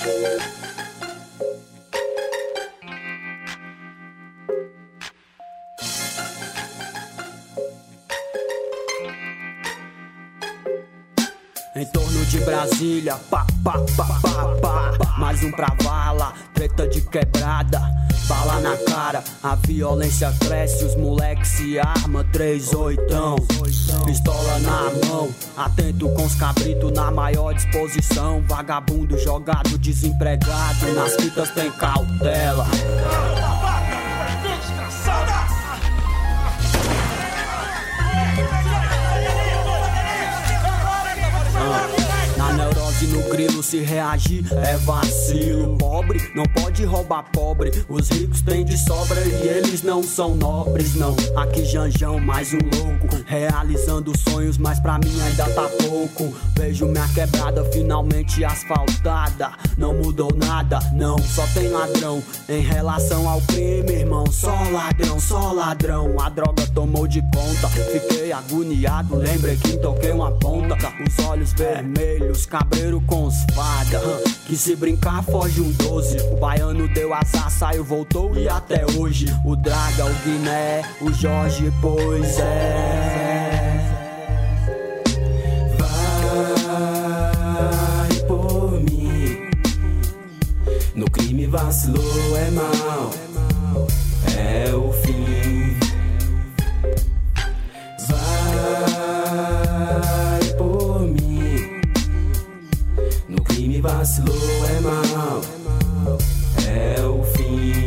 Em torno de Brasília, pá, pá, pá, pá, pá. Mais um pra vala, treta de quebrada, bala na cara, a violência cresce, os moleques se arma, 3-8, pistola na mão, atento com os cabritos na maior disposição, vagabundo jogado, desempregado, nas fitas tem cautela. Na neurose no grilo, se reagir é vacilo. Pobre não pode roubar pobre, os ricos têm de sobra e eles não são nobres, não. Aqui Janjão, mais um louco, realizando sonhos, mas pra mim ainda tá pouco. Vejo minha quebrada finalmente asfaltada, não mudou nada, não, só tem ladrão. Em relação ao crime, irmão, só ladrão, só ladrão. A droga tomou de conta, fiquei agoniado, lembrei que toquei uma ponta. Os olhos vermelhos, cabreiro com os fada, que se brincar foge um 12. O baiano deu azar, saiu, voltou e até hoje. O Draga, o Guiné, o Jorge, pois é. Vai por mim, no crime vacilou, é mal, é o fim. Vai por mim, no crime vacilou, é mal, é o fim.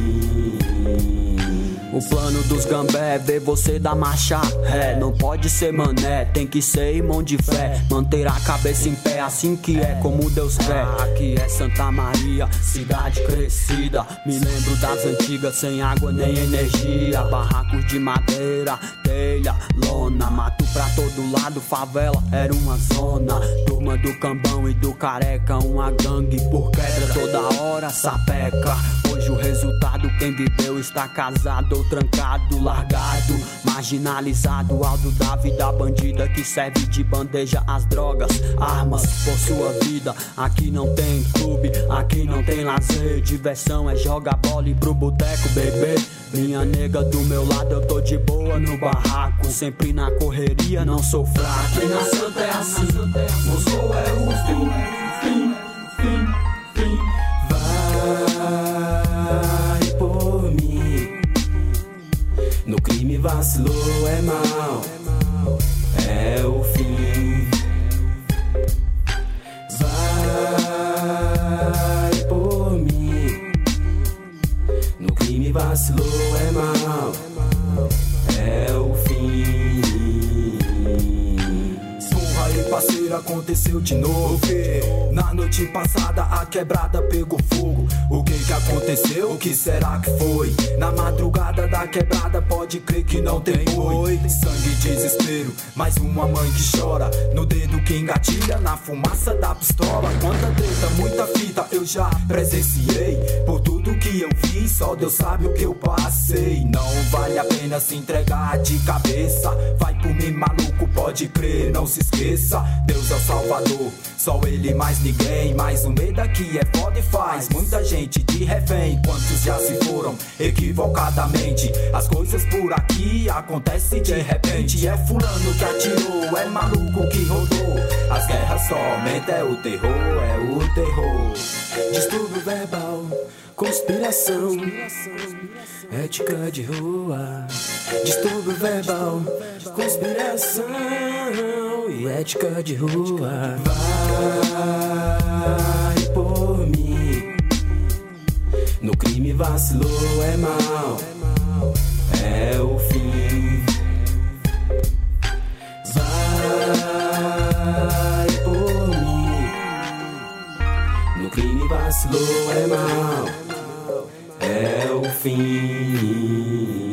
O plano dos gambé é ver você dar marcha ré. Não pode ser mané, tem que ser irmão de fé. Manter a cabeça em pé, assim que é como Deus quer. Aqui é Santa Maria, cidade crescida. Me lembro das antigas, sem água nem energia. Barracos de madeira, telha, lona. Mato pra todo lado, favela era uma zona. Turma do Cambão e do Careca, uma gangue por quebra, toda hora sapeca. Hoje o resultado, quem viveu está casado ou trancado, largado, marginalizado. Aldo da vida bandida que serve de bandeja às drogas, armas por sua vida. Aqui não tem clube, aqui não tem lazer. Diversão é jogar bola e pro boteco, bebê. Minha nega do meu lado, eu tô de boa no barraco, sempre na correria, não sou fraco. Aqui na Santa é assim, Moscou é o fim, fim, fim, fim. Vai por mim, no crime vacilou, é mal, é o fim. Vai por mim, no crime vacilou, é mal, é o fim. Surra aí, parceiro, aconteceu de novo. Na noite passada a quebrada pegou fogo. O que aconteceu? O que será que foi? Na madrugada da quebrada pode crer que não tem boi. Sangue e desespero, mais uma mãe que chora. No dedo que engatilha, na fumaça da pistola. Quanta treta, muita fita eu já presenciei. Por tudo que eu vi, só Deus sabe o que eu passei. Não vale a pena se entregar de cabeça. Vai por mim, maluco, pode crer, não se esqueça. Deus é o Salvador, só ele mais ninguém. Mas o medo aqui é foda e faz muita gente de refém. Quantos já se foram equivocadamente? As coisas por aqui acontecem de repente. É fulano que atirou, é maluco que rodou. As guerras somente é o terror, é o terror. Distúrbio verbal, conspiração, ética de rua. Distúrbio verbal, conspiração e ética de rua. Vai por mim, no crime vacilou, é mal, é o fim. Vai por mim, no crime vacilou, é mal, é o fim.